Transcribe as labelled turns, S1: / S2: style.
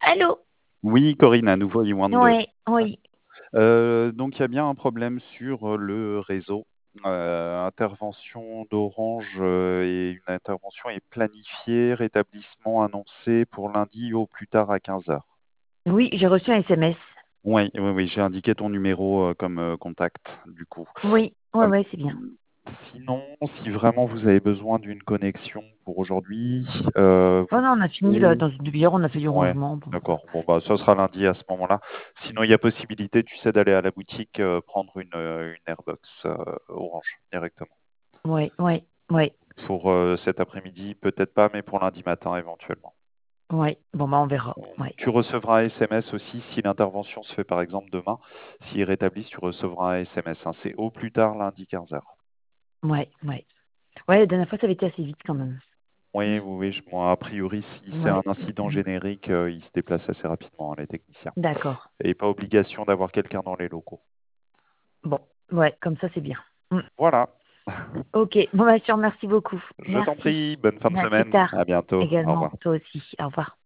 S1: Allô?
S2: Oui, Corinne, à nouveau Ywan2.
S1: Oui, oui.
S2: Donc il y a bien un problème sur le réseau. Intervention d'Orange et une intervention est planifiée, rétablissement annoncé pour lundi au plus tard à 15 heures.
S1: Oui, j'ai reçu un SMS.
S2: Oui, oui, oui, j'ai indiqué ton numéro comme contact, du coup.
S1: Oui, ouais,
S2: Euh,
S1: ouais, c'est bien.
S2: Sinon, si vraiment vous avez besoin d'une connexion pour aujourd'hui,
S1: Oh
S2: vous
S1: non, on a fini là,
S2: pouvez.
S1: dans une demi-heure, on a fait du
S2: Ouais,
S1: rangement. Bon,
S2: d'accord. Bon, bah, ça sera lundi à ce moment-là. Sinon, il y a possibilité, tu sais, d'aller à la boutique prendre une Airbox Orange directement.
S1: ouais, ouais, ouais,
S2: Pour cet après-midi, peut-être pas, mais pour lundi matin éventuellement.
S1: ouais. Bon, bah, on verra. Ouais,
S2: Tu recevras un SMS aussi si l'intervention se fait par exemple demain. S'ils rétablissent, tu recevras un SMS, hein. C'est au plus tard lundi 15 heures.
S1: ouais, ouais. Ouais, la dernière fois, ça avait été assez vite quand même.
S2: Oui, oui, oui. Moi, a priori, si c'est un
S1: Ouais.
S2: incident générique, ils se déplacent assez rapidement, hein, les techniciens.
S1: D'accord.
S2: Et pas obligation d'avoir quelqu'un dans les locaux.
S1: Bon, ouais, comme ça, c'est bien. Mm.
S2: Voilà.
S1: Ok, bon, bah, je te remercie beaucoup.
S2: Je t'en
S1: Merci.
S2: prie, bonne fin de
S1: À plus
S2: semaine.
S1: tard.
S2: À bientôt. Au
S1: Également,
S2: revoir.
S1: toi aussi. Au revoir.